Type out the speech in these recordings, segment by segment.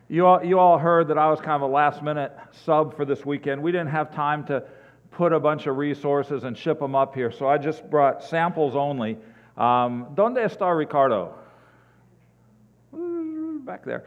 You all heard that I was kind of a last-minute sub for this weekend. We didn't have time to put a bunch of resources and ship them up here, so I just brought samples only. ¿Dónde está Ricardo? Back there.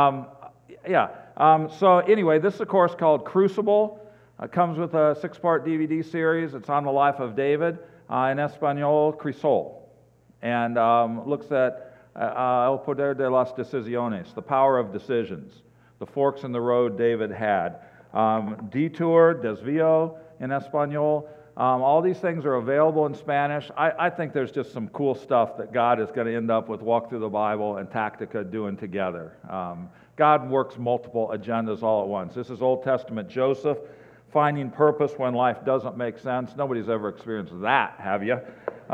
So anyway, this is a course called Crucible. It comes with a 6-part DVD series. It's on the life of David, in Espanol, Crisol, and looks at El Poder de las Decisiones, the power of decisions, the forks in the road David had. Detour, Desvío in Espanol. All these things are available in Spanish. I think there's just some cool stuff that God is going to end up with Walk Through the Bible and Tactica doing together. God works multiple agendas all at once. This is Old Testament Joseph, finding purpose when life doesn't make sense. Nobody's ever experienced that, have you?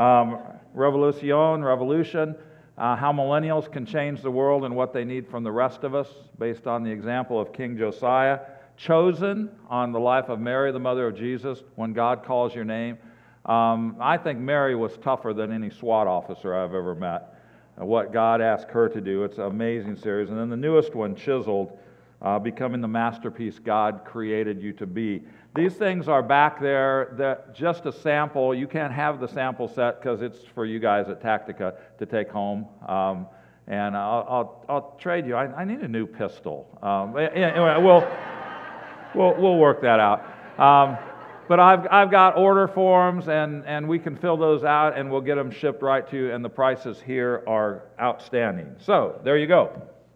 Revolution, how millennials can change the world and what they need from the rest of us, based on the example of King Josiah. Chosen, on the life of Mary, the mother of Jesus, when God calls your name. I think Mary was tougher than any SWAT officer I've ever met. What God asked her to do. It's an amazing series. And then the newest one, Chiseled, becoming the masterpiece God created you to be. These things are back there. Just a sample. You can't have the sample set because it's for you guys at Tactica to take home. And I'll trade you. I need a new pistol. Anyway, we'll work that out. But I've got order forms, and we can fill those out, and we'll get them shipped right to you, and the prices here are outstanding. So, there you go.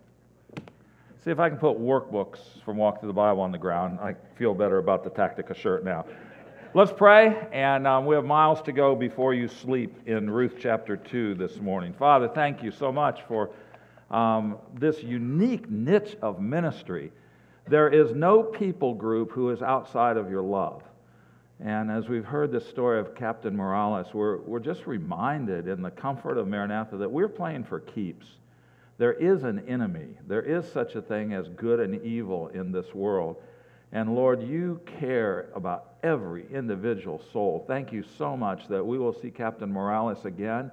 See if I can put workbooks from Walk Through the Bible on the ground. I feel better about the Tactica shirt now. Let's pray, and we have miles to go before you sleep in Ruth chapter 2 this morning. Father, thank you so much for this unique niche of ministry. There is no people group who is outside of your love. And as we've heard the story of Captain Morales, we're just reminded in the comfort of Maranatha that we're playing for keeps. There is an enemy. There is such a thing as good and evil in this world. And Lord, you care about every individual soul. Thank you so much that we will see Captain Morales again.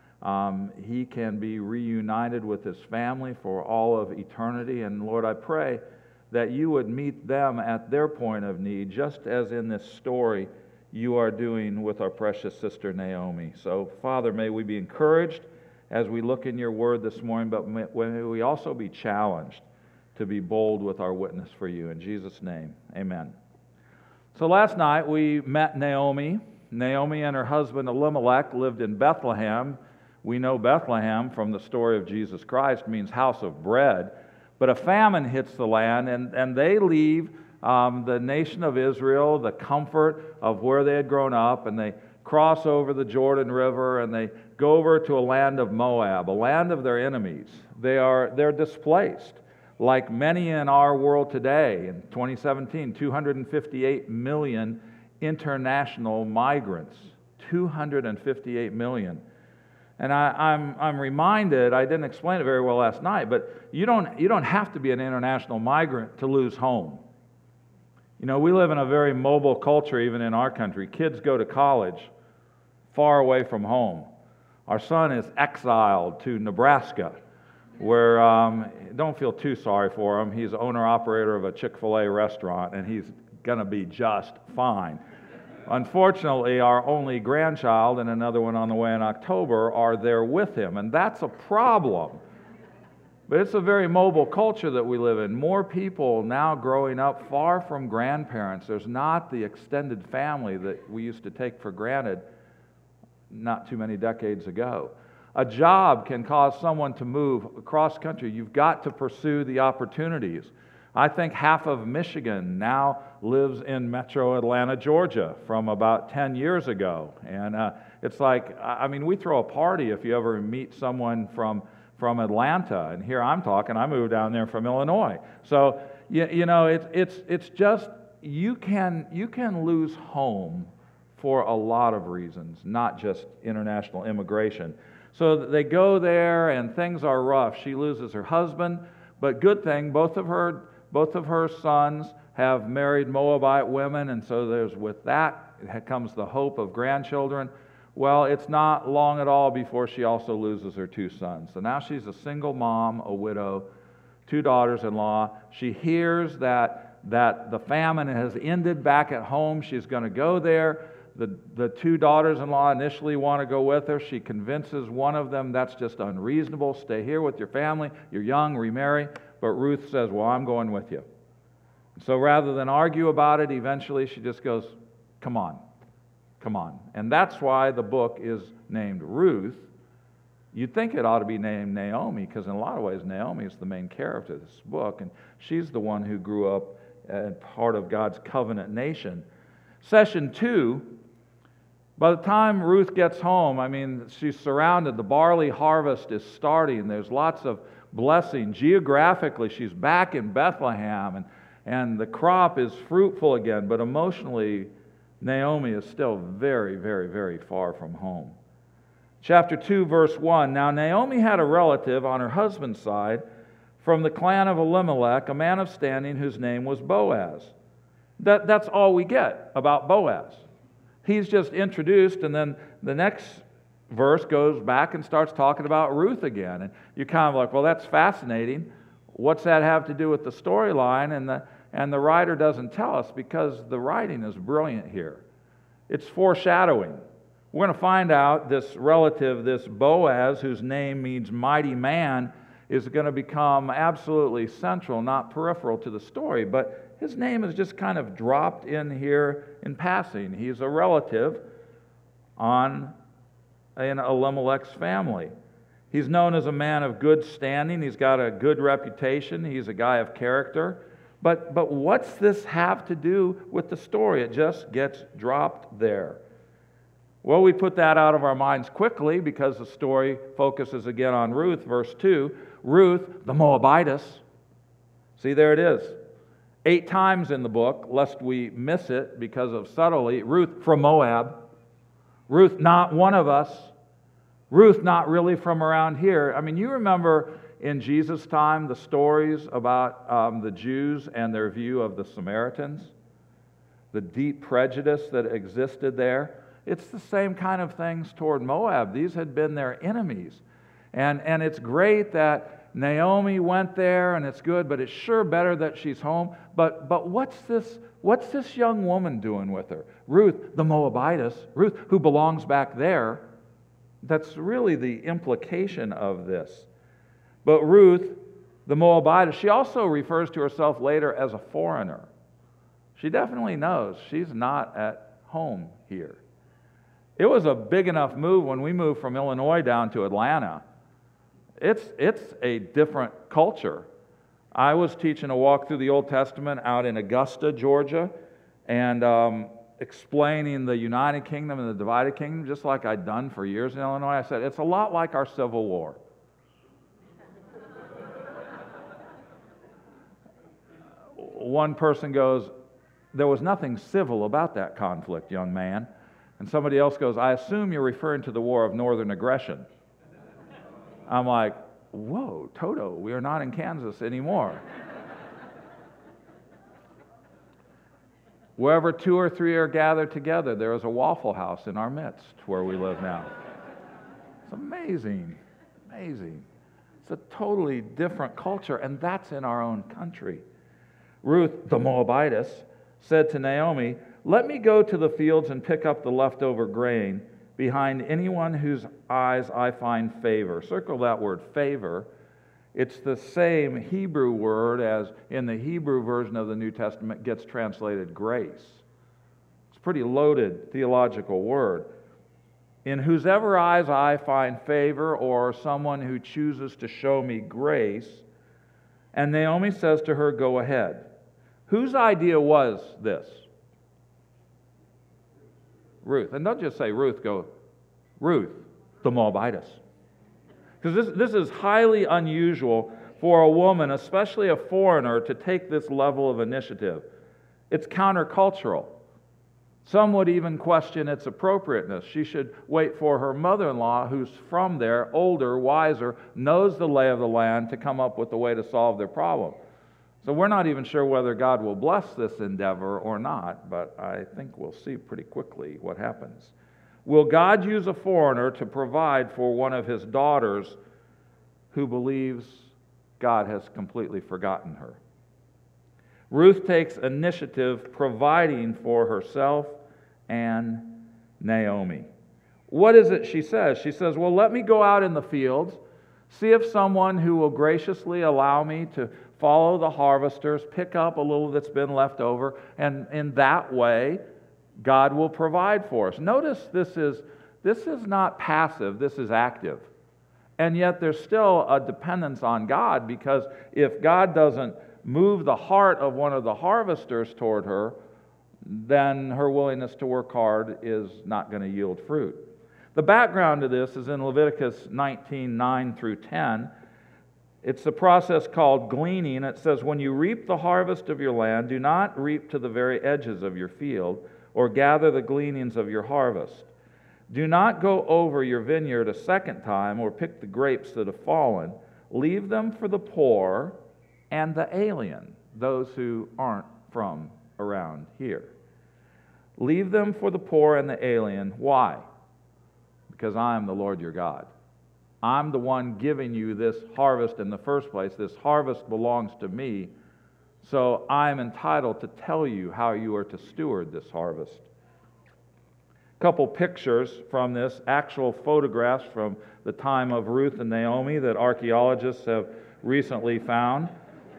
He can be reunited with his family for all of eternity. And Lord, I pray that you would meet them at their point of need, just as in this story you are doing with our precious sister Naomi. So, Father, may we be encouraged as we look in your word this morning, but may we also be challenged to be bold with our witness for you. In Jesus' name, amen. So last night we met Naomi. Naomi and her husband Elimelech lived in Bethlehem. We know Bethlehem from the story of Jesus Christ means house of bread. But a famine hits the land, and they leave the nation of Israel, the comfort of where they had grown up, and they cross over the Jordan River, and they go over to a land of Moab, a land of their enemies. They're displaced, like many in our world today. In 2017, 258 million international migrants. 258 million. And I'm reminded, I didn't explain it very well last night, but you don't have to be an international migrant to lose home. You know, we live in a very mobile culture, even in our country. Kids go to college far away from home. Our son is exiled to Nebraska, where, don't feel too sorry for him. He's owner-operator of a Chick-fil-A restaurant, and he's going to be just fine. Unfortunately, our only grandchild and another one on the way in October are there with him, and that's a problem. But it's a very mobile culture that we live in. More people now growing up far from grandparents. There's not the extended family that we used to take for granted not too many decades ago. A job can cause someone to move across country. You've got to pursue the opportunities. I think half of Michigan now lives in metro Atlanta, Georgia, from about 10 years ago. And it's like, I mean, we throw a party if you ever meet someone from Atlanta. And here I'm talking, I moved down there from Illinois. So, you know, it's just, you can lose home for a lot of reasons, not just international immigration. So they go there and things are rough. She loses her husband, but good thing, both of her sons have married Moabite women, and so with that comes the hope of grandchildren. Well, it's not long at all before she also loses her two sons. So now she's a single mom, a widow, two daughters-in-law. She hears that the famine has ended back at home. She's going to go there. The two daughters-in-law initially want to go with her. She convinces one of them, that's just unreasonable. Stay here with your family. You're young, remarry. But Ruth says, well, I'm going with you. So rather than argue about it, eventually she just goes, come on, come on. And that's why the book is named Ruth. You'd think it ought to be named Naomi, because in a lot of ways Naomi is the main character of this book, and she's the one who grew up part of God's covenant nation. Session 2, by the time Ruth gets home, I mean, she's surrounded. The barley harvest is starting. There's lots of blessing. Geographically, she's back in Bethlehem, and the crop is fruitful again, but emotionally, Naomi is still very, very, very far from home. Chapter 2, verse 1, now Naomi had a relative on her husband's side from the clan of Elimelech, a man of standing whose name was Boaz. That's all we get about Boaz. He's just introduced, and then the next verse goes back and starts talking about Ruth again. And you're kind of like, well, that's fascinating. What's that have to do with the storyline? And the writer doesn't tell us, because the writing is brilliant here. It's foreshadowing. We're going to find out this relative, this Boaz, whose name means mighty man, is going to become absolutely central, not peripheral to the story. But his name is just kind of dropped in here in passing. He's a relative in Elimelech's family. He's known as a man of good standing. He's got a good reputation. He's a guy of character. But what's this have to do with the story? It just gets dropped there. Well, we put that out of our minds quickly because the story focuses again on Ruth, verse 2. Ruth, the Moabitess. See, there it is. 8 times in the book, lest we miss it because of subtlety. Ruth from Moab. Ruth, not one of us. Ruth, not really from around here. I mean, you remember in Jesus' time the stories about the Jews and their view of the Samaritans? The deep prejudice that existed there. It's the same kind of things toward Moab. These had been their enemies. And it's great that Naomi went there, and it's good, but it's sure better that she's home. But what's this young woman doing with her? Ruth, the Moabitess, Ruth, who belongs back there. That's really the implication of this. But Ruth, the Moabitess, she also refers to herself later as a foreigner. She definitely knows she's not at home here. It was a big enough move when we moved from Illinois down to Atlanta. It's a different culture. I was teaching a walk through the Old Testament out in Augusta, Georgia, and explaining the United Kingdom and the divided kingdom, just like I'd done for years in Illinois. I said, it's a lot like our Civil War. One person goes, there was nothing civil about that conflict, young man. And somebody else goes, I assume you're referring to the War of Northern Aggression. I'm like, whoa, Toto, we are not in Kansas anymore. Wherever 2 or 3 are gathered together, there is a Waffle House in our midst where we live now. It's amazing, amazing. It's a totally different culture, and that's in our own country. Ruth, the Moabitess, said to Naomi, let me go to the fields and pick up the leftover grain behind anyone whose eyes I find favor. Circle that word, favor. It's the same Hebrew word as in the Hebrew version of the New Testament gets translated grace. It's a pretty loaded theological word. In whosever eyes I find favor, or someone who chooses to show me grace. And Naomi says to her, go ahead. Whose idea was this? Ruth. And don't just say Ruth, go Ruth, the Moabitess. Because this is highly unusual for a woman, especially a foreigner, to take this level of initiative. It's countercultural. Some would even question its appropriateness. She should wait for her mother-in-law, who's from there, older, wiser, knows the lay of the land, to come up with a way to solve their problem. So we're not even sure whether God will bless this endeavor or not, but I think we'll see pretty quickly what happens. Will God use a foreigner to provide for one of his daughters who believes God has completely forgotten her. Ruth takes initiative providing for herself and Naomi. What is it she says? She says, well, let me go out in the fields, see if someone who will graciously allow me to follow the harvesters, pick up a little that's been left over, and in that way, God will provide for us. Notice this is not passive, this is active. And yet there's still a dependence on God, because if God doesn't move the heart of one of the harvesters toward her, then her willingness to work hard is not going to yield fruit. The background to this is in Leviticus 19:9 through 10. It's the process called gleaning. It says, when you reap the harvest of your land, do not reap to the very edges of your field, or gather the gleanings of your harvest. Do not go over your vineyard a second time, or pick the grapes that have fallen. Leave them for the poor and the alien, those who aren't from around here. Leave them for the poor and the alien. Why? Because I am the Lord your God. I'm the one giving you this harvest in the first place. This harvest belongs to me, so I'm entitled to tell you how you are to steward this harvest. A couple pictures from this, actual photographs from the time of Ruth and Naomi that archaeologists have recently found.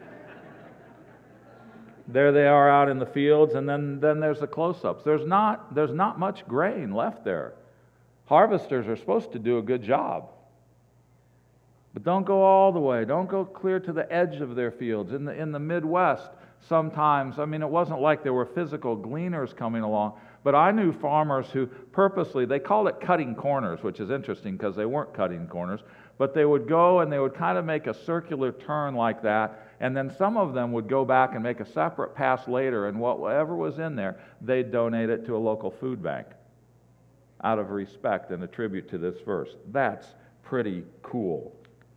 There they are out in the fields, and then there's the close-ups. There's not much grain left there. Harvesters are supposed to do a good job. But don't go all the way. Don't go clear to the edge of their fields. In the Midwest, sometimes, it wasn't like there were physical gleaners coming along, but I knew farmers who purposely, they called it cutting corners, which is interesting because they weren't cutting corners, but they would go and they would kind of make a circular turn like that, and then some of them would go back and make a separate pass later, and whatever was in there, they'd donate it to a local food bank out of respect and a tribute to this verse. That's pretty cool.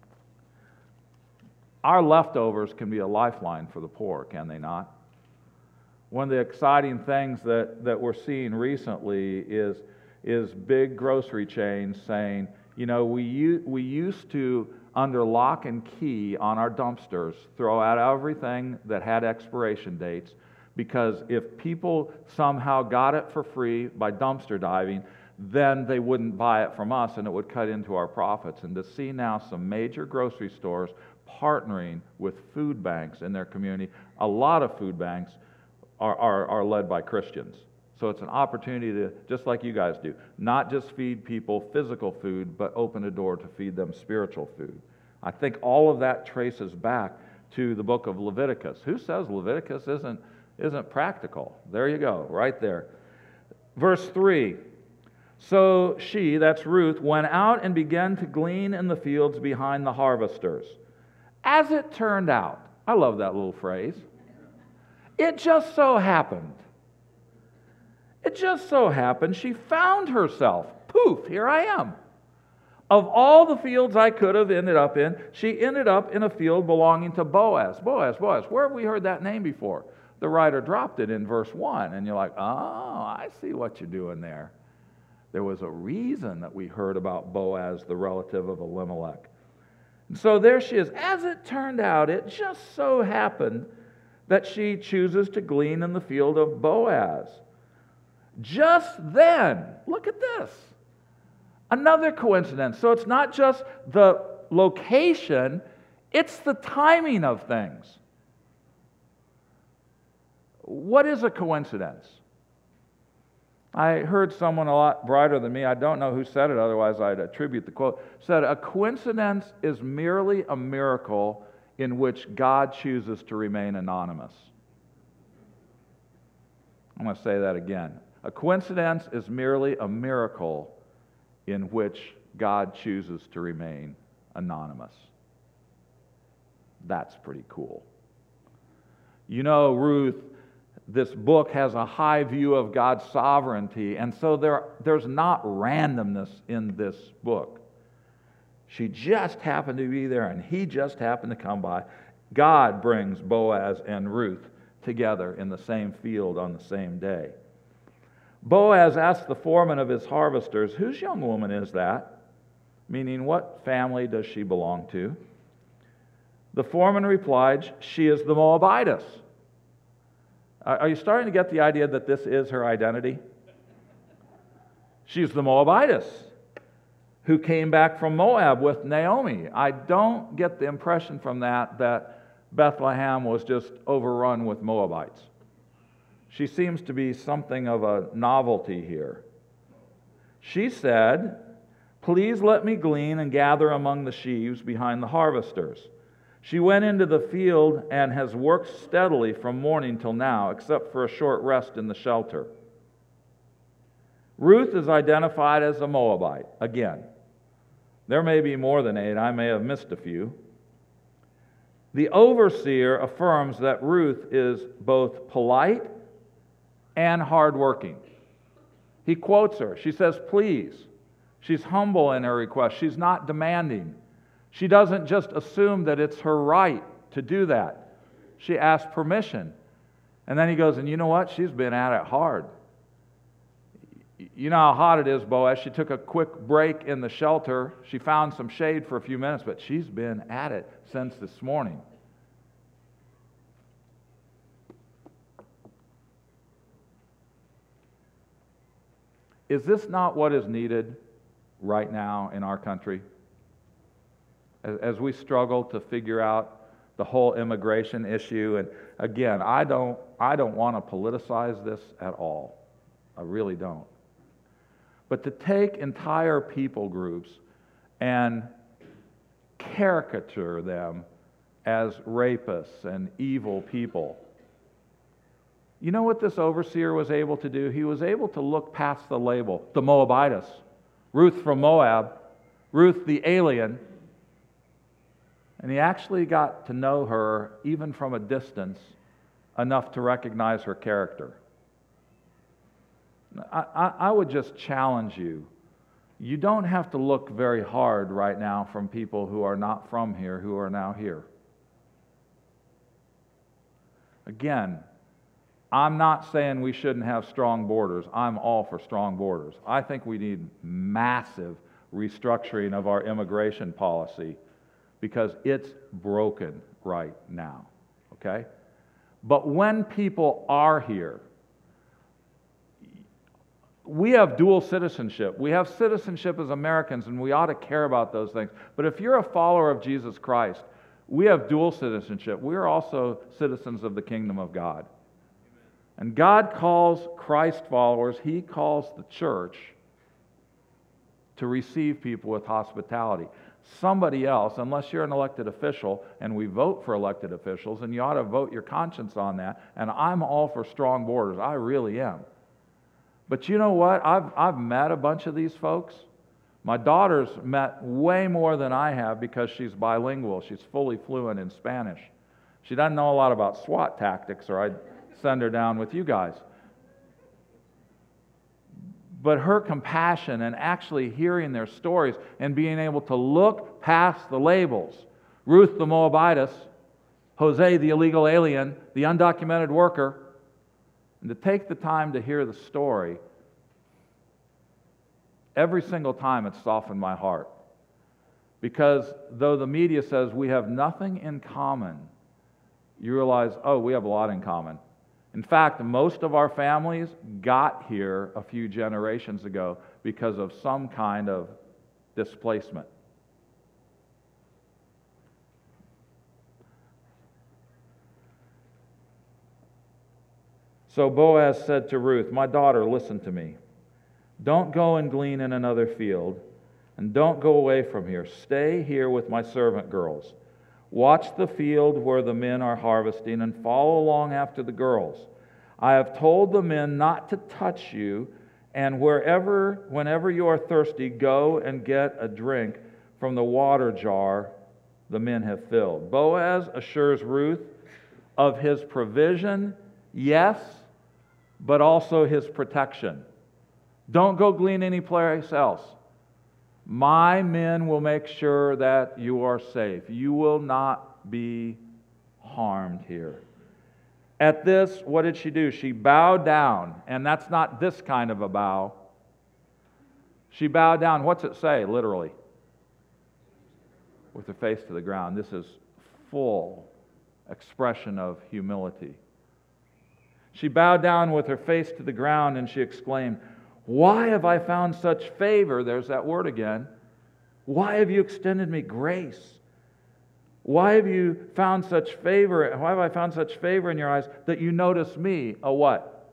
Our leftovers can be a lifeline for the poor, can they not? One of the exciting things that we're seeing recently is big grocery chains saying, we used to, under lock and key on our dumpsters, throw out everything that had expiration dates, because if people somehow got it for free by dumpster diving, then they wouldn't buy it from us and it would cut into our profits. And to see now some major grocery stores partnering with food banks in their community, a lot of food banks are led by Christians. So it's an opportunity to, just like you guys do, not just feed people physical food, but open a door to feed them spiritual food. I think all of that traces back to the book of Leviticus. Who says Leviticus isn't practical? There you go, right there. Verse 3, so she, that's Ruth, went out and began to glean in the fields behind the harvesters. As it turned out, I love that little phrase, it just so happened. It just so happened she found herself, poof, here I am. Of all the fields I could have ended up in, she ended up in a field belonging to Boaz. Boaz. Where have we heard that name before? The writer dropped it in verse 1, and you're like, oh, I see what you're doing there. There was a reason that we heard about Boaz, the relative of Elimelech. And so there she is. As it turned out, it just so happened that she chooses to glean in the field of Boaz. Just then, look at this. Another coincidence. So it's not just the location, it's the timing of things. What is a coincidence? I heard someone a lot brighter than me, I don't know who said it, otherwise I'd attribute the quote, said, a coincidence is merely a miracle in which God chooses to remain anonymous. I'm going to say that again. A coincidence is merely a miracle in which God chooses to remain anonymous. That's pretty cool. Ruth, this book has a high view of God's sovereignty, and so there's not randomness in this book. She just happened to be there, and he just happened to come by. God brings Boaz and Ruth together in the same field on the same day. Boaz asked the foreman of his harvesters, whose young woman is that? Meaning, what family does she belong to? The foreman replied, "She is the Moabitess." Are you starting to get the idea that this is her identity? She's the Moabitess who came back from Moab with Naomi. I don't get the impression from that Bethlehem was just overrun with Moabites. She seems to be something of a novelty here. She said, "Please let me glean and gather among the sheaves behind the harvesters." She went into the field and has worked steadily from morning till now, except for a short rest in the shelter. Ruth is identified as a Moabite. Again, there may be more than 8. I may have missed a few. The overseer affirms that Ruth is both polite and hardworking. He quotes her. She says, "Please." She's humble in her request. She's not demanding. She doesn't just assume that it's her right to do that. She asks permission. And then he goes, "And you know what? She's been at it hard. You know how hot it is, Boaz. She took a quick break in the shelter. She found some shade for a few minutes, but she's been at it since this morning." Is this not what is needed right now in our country? As we struggle to figure out the whole immigration issue, and again, I don't want to politicize this at all. I really don't. But to take entire people groups and caricature them as rapists and evil people. You know what this overseer was able to do? He was able to look past the label, the Moabitess, Ruth from Moab, Ruth the alien, and he actually got to know her, even from a distance, enough to recognize her character. I would just challenge you. You don't have to look very hard right now from people who are not from here, who are now here. Again, I'm not saying we shouldn't have strong borders. I'm all for strong borders. I think we need massive restructuring of our immigration policy because it's broken right now, okay? But when people are here, we have dual citizenship. We have citizenship as Americans, and we ought to care about those things. But if you're a follower of Jesus Christ, we have dual citizenship. We are also citizens of the kingdom of God. And God calls Christ followers, He calls the church to receive people with hospitality. Somebody else, unless you're an elected official, and we vote for elected officials, and you ought to vote your conscience on that, and I'm all for strong borders. I really am. But you know what? I've met a bunch of these folks. My daughter's met way more than I have because she's bilingual. She's fully fluent in Spanish. She doesn't know a lot about SWAT tactics, or I'd send her down with you guys. But her compassion and actually hearing their stories and being able to look past the labels, Ruth the Moabitess, Jose the illegal alien, the undocumented worker, and to take the time to hear the story, every single time it's softened my heart. Because though the media says we have nothing in common, you realize, oh, we have a lot in common. In fact, most of our families got here a few generations ago because of some kind of displacement. So Boaz said to Ruth, "My daughter, listen to me. Don't go and glean in another field, and don't go away from here. Stay here with my servant girls. Watch the field where the men are harvesting and follow along after the girls. I have told the men not to touch you, and whenever you are thirsty, go and get a drink from the water jar the men have filled." Boaz assures Ruth of his provision, yes, but also his protection. Don't go glean any place else. My men will make sure that you are safe. You will not be harmed here. At this, what did she do? She bowed down, and that's not this kind of a bow. She bowed down. What's it say, literally? With her face to the ground. This is full expression of humility. She bowed down with her face to the ground and she exclaimed, "Why have I found such favor?" There's that word again. "Why have you extended me grace? Why have you found such favor? Why have I found such favor in your eyes that you notice me?" A what?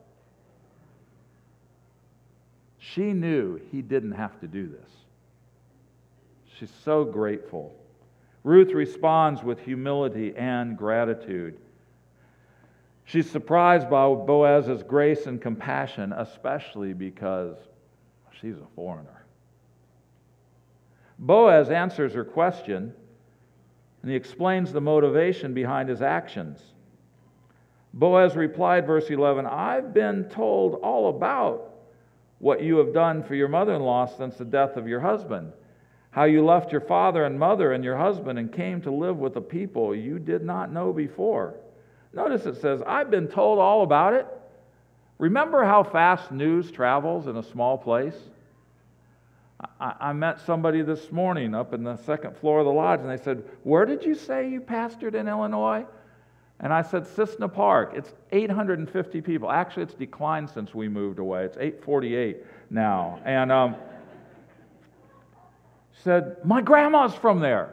She knew he didn't have to do this. She's so grateful. Ruth responds with humility and gratitude. She's surprised by Boaz's grace and compassion, especially because she's a foreigner. Boaz answers her question, and he explains the motivation behind his actions. Boaz replied, verse 11, "I've been told all about what you have done for your mother-in-law since the death of your husband, how you left your father and mother and your husband and came to live with a people you did not know before." Notice it says, "I've been told all about it." Remember how fast news travels in a small place? I met somebody this morning up in the second floor of the lodge, and they said, "Where did you say you pastored in Illinois?" And I said, "Cissna Park." It's 850 people. Actually, it's declined since we moved away. It's 848 now. And said, "My grandma's from there."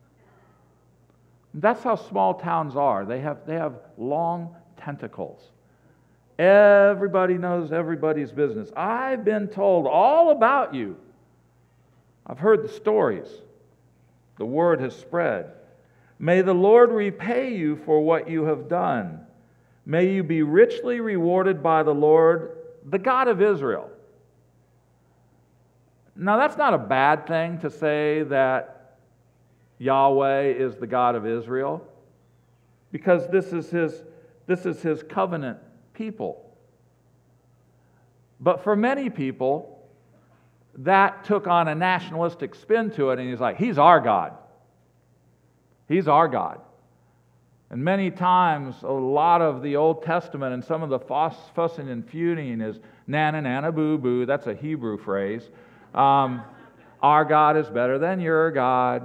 That's how small towns are. They have long tentacles. Everybody knows everybody's business. "I've been told all about you. I've heard the stories. The word has spread. May the Lord repay you for what you have done. May you be richly rewarded by the Lord, the God of Israel." Now, that's not a bad thing to say that Yahweh is the God of Israel, because this is his covenant people. But for many people, that took on a nationalistic spin to it, and he's like, "He's our God. He's our God." And many times, a lot of the Old Testament and some of the fussing and feuding is "nana, nana, boo, boo." That's a Hebrew phrase. Our God is better than your God.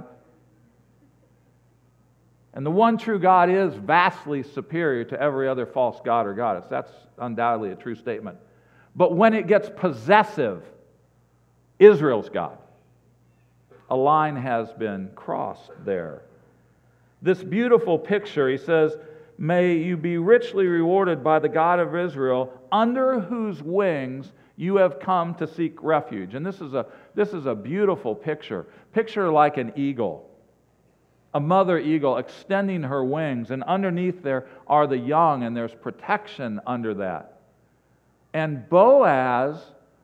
And the one true God is vastly superior to every other false god or goddess. That's undoubtedly a true statement. But when it gets possessive, Israel's God, a line has been crossed there. This beautiful picture, he says, "May you be richly rewarded by the God of Israel, under whose wings you have come to seek refuge." And this is a beautiful picture. Picture like an eagle. A mother eagle extending her wings, and underneath there are the young, and there's protection under that. And Boaz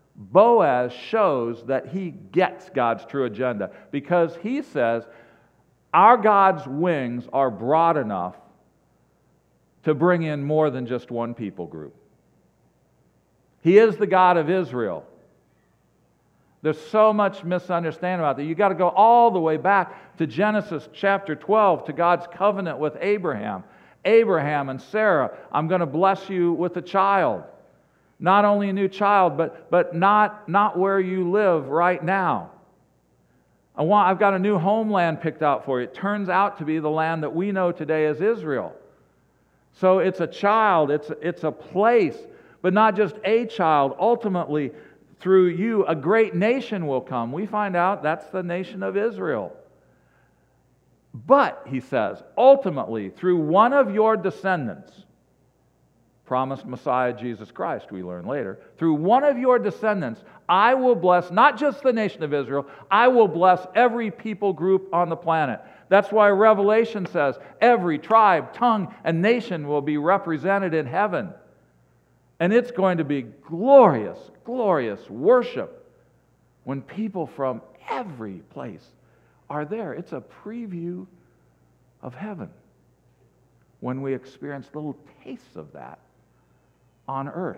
shows that he gets God's true agenda, because he says, our God's wings are broad enough to bring in more than just one people group. He is the God of Israel. There's so much misunderstanding about that. You've got to go all the way back to Genesis chapter 12, to God's covenant with Abraham. Abraham and Sarah, "I'm going to bless you with a child." Not only a new child, but not where you live right now. I've got a new homeland picked out for you. It turns out to be the land that we know today as Israel. So it's a child, it's a place, but not just a child. Ultimately, through you, a great nation will come. We find out that's the nation of Israel. But, he says, ultimately, through one of your descendants, promised Messiah Jesus Christ, we learn later, through one of your descendants, I will bless not just the nation of Israel, I will bless every people group on the planet. That's why Revelation says every tribe, tongue, and nation will be represented in heaven. And it's going to be glorious, glorious worship when people from every place are there. It's a preview of heaven when we experience little tastes of that on earth.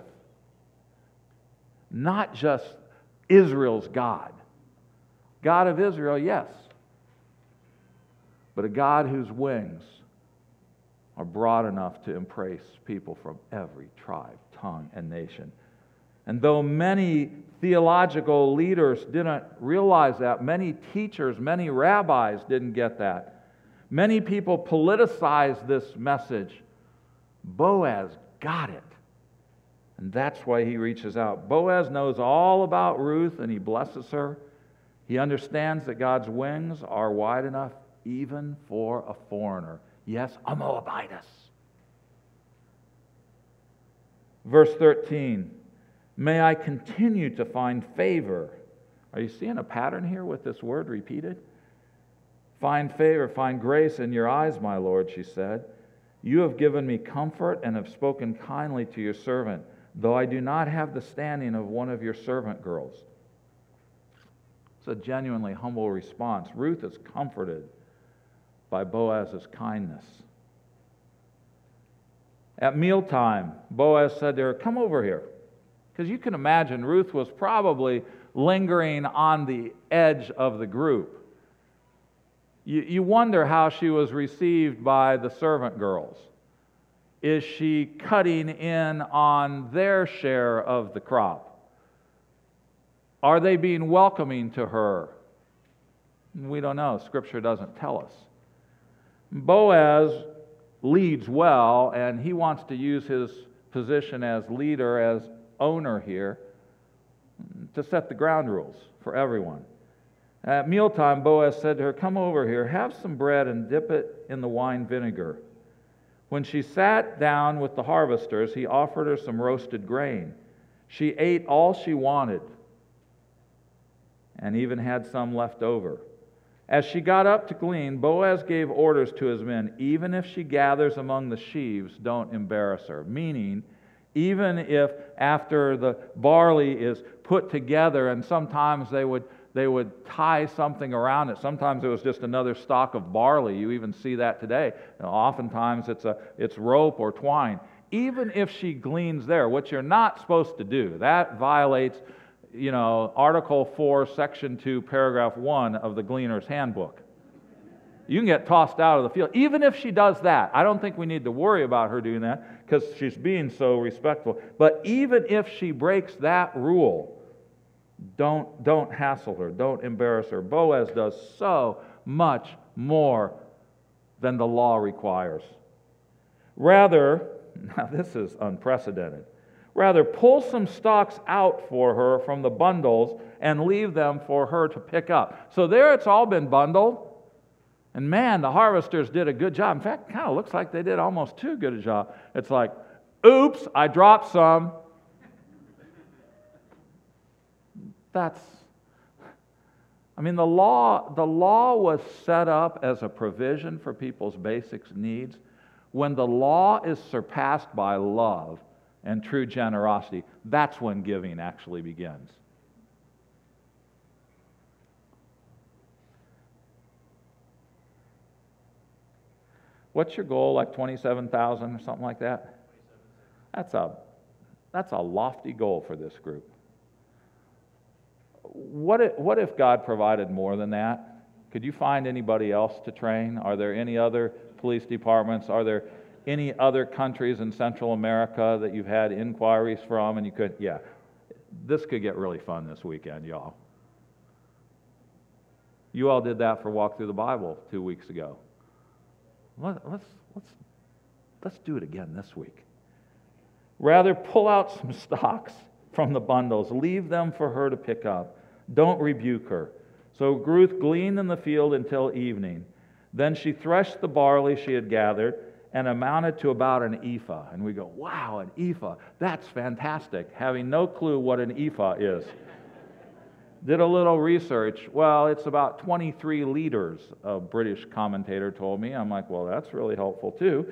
Not just Israel's God. God of Israel, yes. But a God whose wings are broad enough to embrace people from every tribe, tongue, and nation. And though many theological leaders didn't realize that, many teachers, many rabbis didn't get that, Many people politicize this message. Boaz got it. And that's why he reaches out. Boaz knows all about Ruth and he blesses her. He understands that God's wings are wide enough even for a foreigner. Yes, a Moabitess. Verse 13, may I continue to find favor. Are you seeing a pattern here with this word repeated? Find favor, find grace in your eyes, my Lord, she said. You have given me comfort and have spoken kindly to your servant, though I do not have the standing of one of your servant girls. It's a genuinely humble response. Ruth is comforted by Boaz's kindness. At mealtime, Boaz said to her, come over here. Because you can imagine Ruth was probably lingering on the edge of the group. You wonder how she was received by the servant girls. Is she cutting in on their share of the crop? Are they being welcoming to her? We don't know. Scripture doesn't tell us. Boaz leads well, and he wants to use his position as leader, as owner here, to set the ground rules for everyone. At mealtime, Boaz said to her, come over here, have some bread and dip it in the wine vinegar. When she sat down with the harvesters, he offered her some roasted grain. She ate all she wanted and even had some left over. As she got up to glean, Boaz gave orders to his men, even if she gathers among the sheaves, don't embarrass her. Meaning, even if after the barley is put together, and sometimes they would tie something around it. Sometimes it was just another stalk of barley. You even see that today. Oftentimes it's rope or twine. Even if she gleans there, which you're not supposed to do, that violates, Article 4, Section 2, Paragraph 1 of the Gleaner's Handbook. You can get tossed out of the field. Even if she does that, I don't think we need to worry about her doing that because she's being so respectful. But even if she breaks that rule, don't hassle her. Don't embarrass her. Boaz does so much more than the law requires. Rather, now this is unprecedented, rather pull some stalks out for her from the bundles and leave them for her to pick up. So there it's all been bundled. And man, the harvesters did a good job. In fact, it kind of looks like they did almost too good a job. It's like, oops, I dropped some. The law was set up as a provision for people's basic needs. When the law is surpassed by love and true generosity, that's when giving actually begins. What's your goal, like 27,000 or something like that? That's a lofty goal for this group. What if God provided more than that? Could you find anybody else to train? Are there any other police departments? Are there any other countries in Central America that you've had inquiries from? And you could, this could get really fun this weekend, y'all. You all did that for Walk Through the Bible 2 weeks ago. Let's do it again this week. Rather, pull out some stalks from the bundles. Leave them for her to pick up. Don't rebuke her. So Ruth gleaned in the field until evening. Then she threshed the barley she had gathered and amounted to about an ephah. And we go, wow, an ephah. That's fantastic, having no clue what an ephah is. Did a little research. Well, it's about 23 liters, a British commentator told me. I'm like, well, that's really helpful too.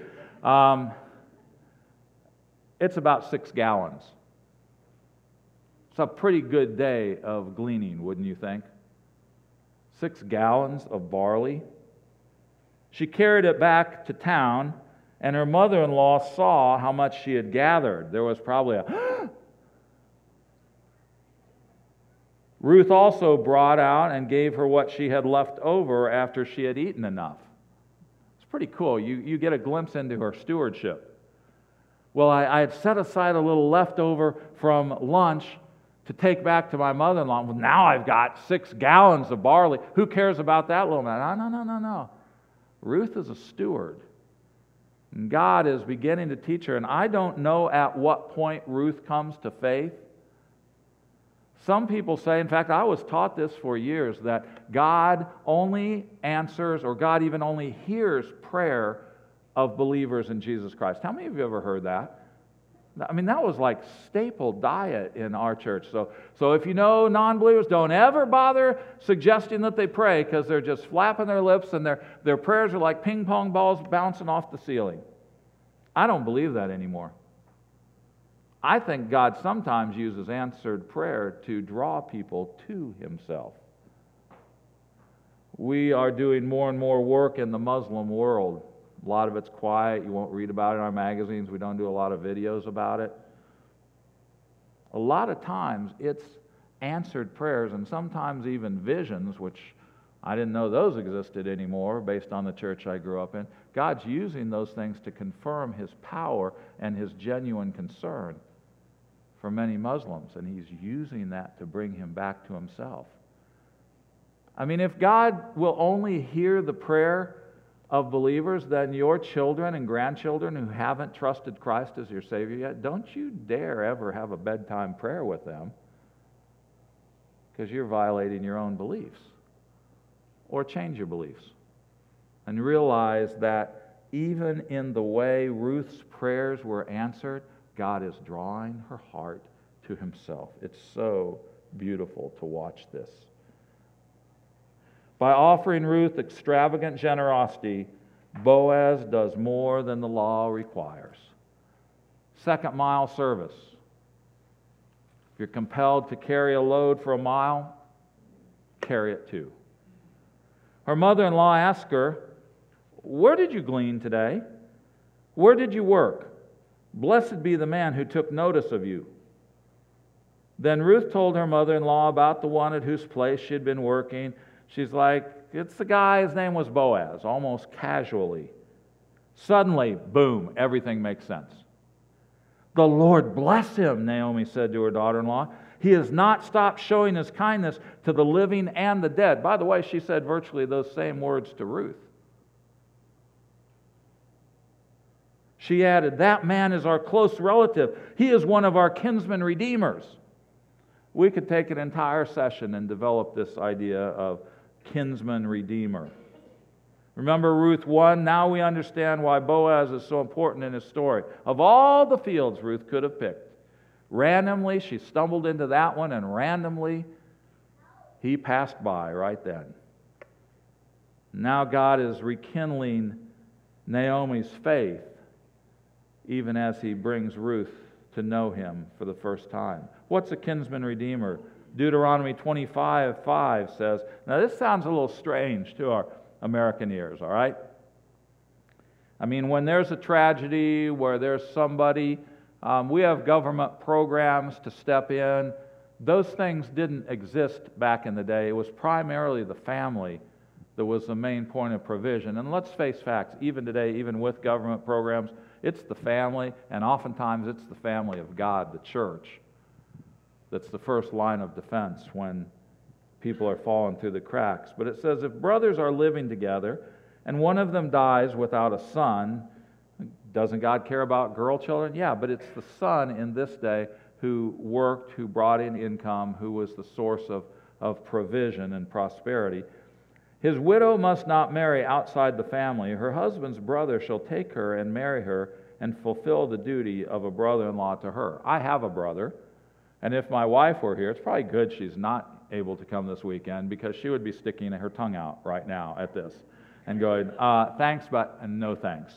It's about 6 gallons. It's a pretty good day of gleaning, wouldn't you think? 6 gallons of barley. She carried it back to town, and her mother-in-law saw how much she had gathered. There was probably a... Ruth also brought out and gave her what she had left over after she had eaten enough. It's pretty cool. You get a glimpse into her stewardship. Well, I had set aside a little leftover from lunch to take back to my mother-in-law. Well, now I've got 6 gallons of barley. Who cares about that little man? No. Ruth is a steward. And God is beginning to teach her, and I don't know at what point Ruth comes to faith. Some people say, in fact, I was taught this for years, that God only answers, or God even only hears prayer of believers in Jesus Christ. How many of you ever heard that? I mean, that was like staple diet in our church. So if you know non-believers, don't ever bother suggesting that they pray, because they're just flapping their lips and their prayers are like ping pong balls bouncing off the ceiling. I don't believe that anymore. I think God sometimes uses answered prayer to draw people to Himself. We are doing more and more work in the Muslim world. A lot of it's quiet. You won't read about it in our magazines. We don't do a lot of videos about it. A lot of times it's answered prayers, and sometimes even visions, which I didn't know those existed anymore based on the church I grew up in. God's using those things to confirm His power and His genuine concern for many Muslims, and He's using that to bring him back to Himself. I mean, if God will only hear the prayer of believers, then your children and grandchildren who haven't trusted Christ as your Savior yet, don't you dare ever have a bedtime prayer with them, because you're violating your own beliefs. Or change your beliefs and realize that even in the way Ruth's prayers were answered, God is drawing her heart to Himself. It's so beautiful to watch this. By offering Ruth extravagant generosity, Boaz does more than the law requires. Second mile service. If you're compelled to carry a load for a mile, carry it too. Her mother-in-law asked her, "Where did you glean today? Where did you work? Blessed be the man who took notice of you." Then Ruth told her mother-in-law about the one at whose place she had been working. She's like, "It's the guy, his name was Boaz," almost casually. Suddenly, boom, everything makes sense. "The Lord bless him," Naomi said to her daughter-in-law. "He has not stopped showing His kindness to the living and the dead." By the way, she said virtually those same words to Ruth. She added, "That man is our close relative. He is one of our kinsman redeemers." We could take an entire session and develop this idea of kinsman redeemer. Remember Ruth 1? Now we understand why Boaz is so important in his story. Of all the fields Ruth could have picked, randomly she stumbled into that one, and randomly he passed by right then. Now God is rekindling Naomi's faith, even as He brings Ruth to know Him for the first time. What's a kinsman redeemer? Deuteronomy 25:5 says, now this sounds a little strange to our American ears, all right? I mean, when there's a tragedy, where there's somebody, we have government programs to step in. Those things didn't exist back in the day. It was primarily the family that was the main point of provision. And let's face facts, even today, even with government programs, it's the family, and oftentimes it's the family of God, the church, that's the first line of defense when people are falling through the cracks. But it says, if brothers are living together and one of them dies without a son, doesn't God care about girl children? Yeah, but it's the son in this day who worked, who brought in income, who was the source of provision and prosperity. His widow must not marry outside the family. Her husband's brother shall take her and marry her and fulfill the duty of a brother-in-law to her. I have a brother, and if my wife were here, it's probably good she's not able to come this weekend, because she would be sticking her tongue out right now at this and going, thanks, but no thanks.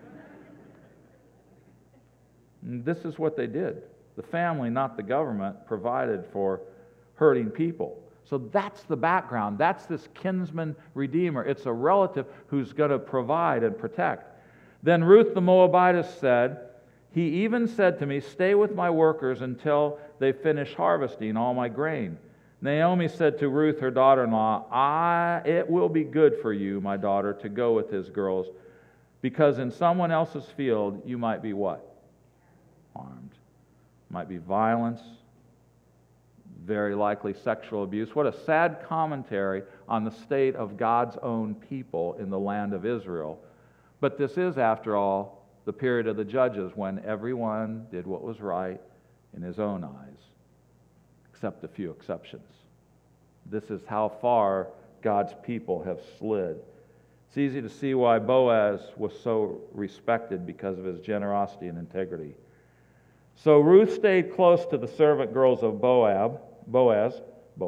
And this is what they did. The family, not the government, provided for hurting people. So that's the background. That's this kinsman redeemer. It's a relative who's going to provide and protect. Then Ruth the Moabitess said, he even said to me, stay with my workers until they finish harvesting all my grain. Naomi said to Ruth, her daughter-in-law, it will be good for you, my daughter, to go with his girls, because in someone else's field you might be what? Harmed. Might be violence, very likely sexual abuse. What a sad commentary on the state of God's own people in the land of Israel. But this is, after all, the period of the judges when everyone did what was right in his own eyes, except a few exceptions. This is how far God's people have slid. It's easy to see why Boaz was so respected because of his generosity and integrity. So Ruth stayed close to the servant girls of Boaz,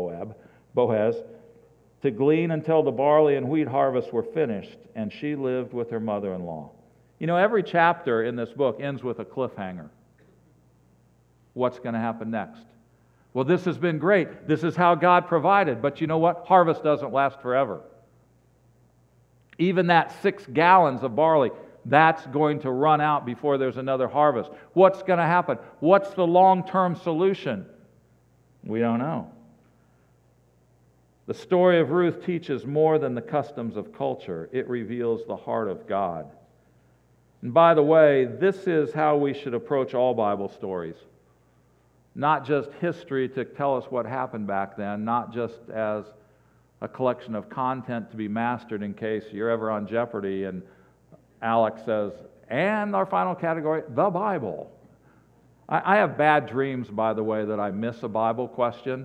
to glean until the barley and wheat harvests were finished, and she lived with her mother-in-law. You know, every chapter in this book ends with a cliffhanger. What's going to happen next? Well, this has been great. This is how God provided. But you know what? Harvest doesn't last forever. Even that 6 gallons of barley, that's going to run out before there's another harvest. What's going to happen? What's the long-term solution? We don't know. The story of Ruth teaches more than the customs of culture. It reveals the heart of God. And by the way, this is how we should approach all Bible stories. Not just history to tell us what happened back then, not just as a collection of content to be mastered in case you're ever on Jeopardy and Alex says, and our final category, the Bible. I have bad dreams, by the way, that I miss a Bible question.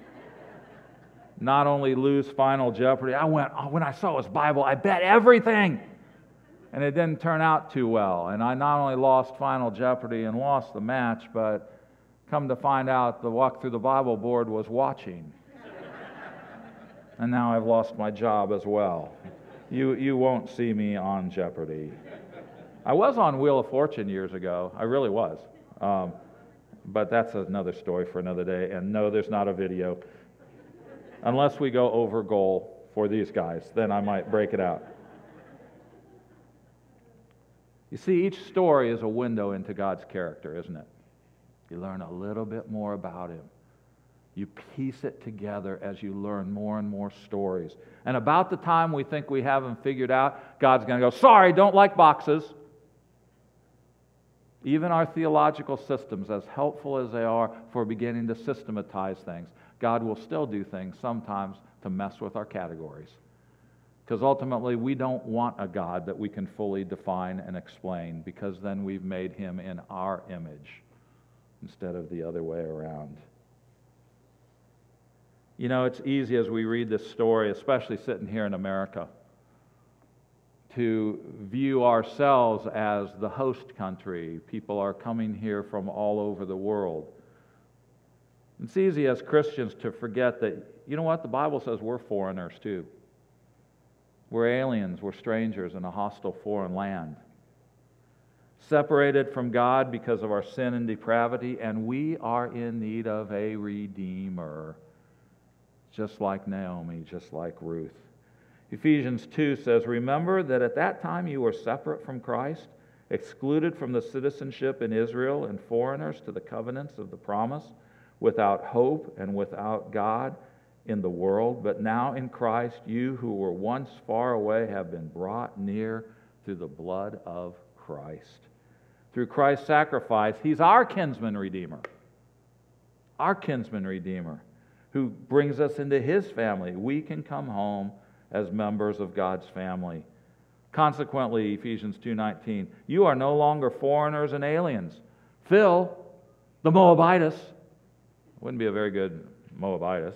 Not only lose Final Jeopardy, when I saw it was Bible, I bet everything. And it didn't turn out too well. And I not only lost Final Jeopardy and lost the match, but come to find out the Walk Through the Bible board was watching. And now I've lost my job as well. You won't see me on Jeopardy. I was on Wheel of Fortune years ago. I really was. But that's another story for another day. And no, there's not a video. Unless we go over goal for these guys, then I might break it out. You see, each story is a window into God's character, isn't it? You learn a little bit more about Him. You piece it together as you learn more and more stories. And about the time we think we have Him figured out, God's going to go, sorry, don't like boxes. Even our theological systems, as helpful as they are for beginning to systematize things, God will still do things sometimes to mess with our categories. Because ultimately, we don't want a God that we can fully define and explain, because then we've made Him in our image instead of the other way around. You know, it's easy as we read this story, especially sitting here in America, to view ourselves as the host country. People are coming here from all over the world. It's easy as Christians to forget that, you know what, the Bible says we're foreigners too. We're aliens, we're strangers in a hostile foreign land. Separated from God because of our sin and depravity, and we are in need of a Redeemer. Just like Naomi, just like Ruth. Ephesians 2 says, remember that at that time you were separate from Christ, excluded from the citizenship in Israel, and foreigners to the covenants of the promise, without hope and without God in the world. But now in Christ, you who were once far away have been brought near through the blood of Christ. Through Christ's sacrifice, He's our kinsman redeemer. Our kinsman redeemer, who brings us into His family. We can come home as members of God's family. Consequently, Ephesians 2:19, you are no longer foreigners and aliens. Phil, the Moabitess, wouldn't be a very good Moabitess.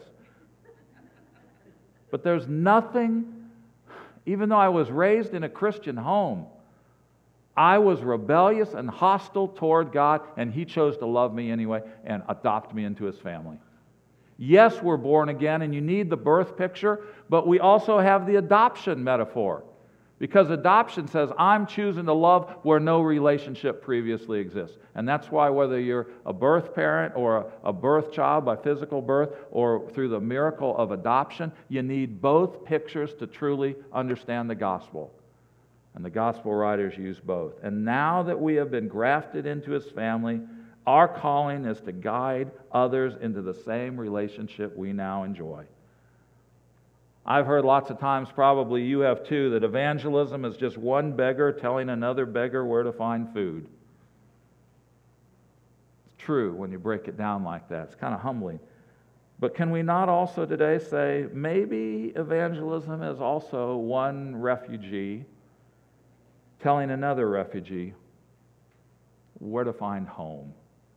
But there's nothing, even though I was raised in a Christian home, I was rebellious and hostile toward God, and He chose to love me anyway and adopt me into His family. Yes, we're born again, and you need the birth picture, but we also have the adoption metaphor. Because adoption says, I'm choosing to love where no relationship previously exists. And that's why whether you're a birth parent or a birth child by physical birth or through the miracle of adoption, you need both pictures to truly understand the gospel. And the gospel writers use both. And now that we have been grafted into His family, our calling is to guide others into the same relationship we now enjoy. I've heard lots of times, probably you have too, that evangelism is just one beggar telling another beggar where to find food. It's true when you break it down like that. It's kind of humbling. But can we not also today say, maybe evangelism is also one refugee telling another refugee where to find home?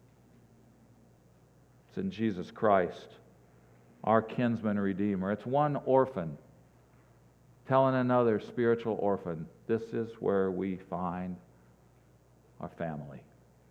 It's in Jesus Christ, our kinsman redeemer. It's one orphan telling another spiritual orphan, this is where we find our family.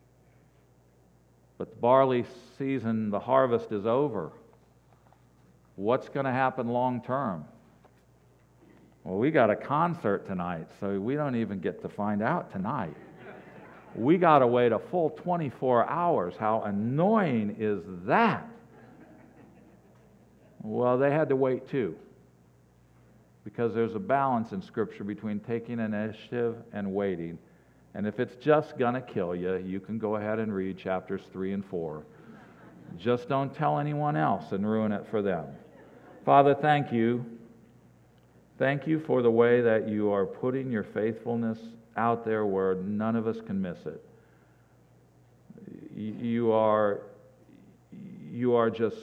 But the barley season, the harvest is over. What's going to happen long term? Well, we got a concert tonight, so we don't even get to find out tonight. We got to wait a full 24 hours. How annoying is that? Well, they had to wait too, because there's a balance in Scripture between taking initiative and waiting. And if it's just going to kill you, you can go ahead and read chapters 3 and 4. Just don't tell anyone else and ruin it for them. Father, thank you. Thank you for the way that you are putting your faithfulness out there where none of us can miss it. You are just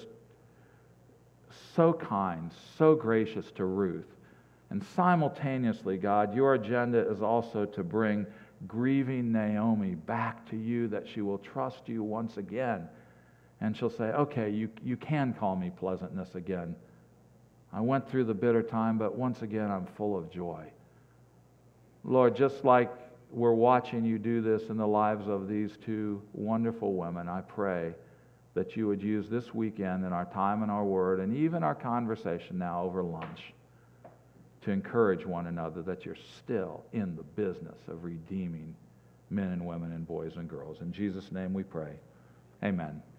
so kind, so gracious to Ruth. And simultaneously, God, your agenda is also to bring grieving Naomi back to you, that she will trust you once again. And she'll say, okay, you can call me pleasantness again. I went through the bitter time, but once again, I'm full of joy. Lord, just like we're watching you do this in the lives of these two wonderful women, I pray that you would use this weekend and our time and our word and even our conversation now over lunch to encourage one another that you're still in the business of redeeming men and women and boys and girls. In Jesus' name we pray. Amen.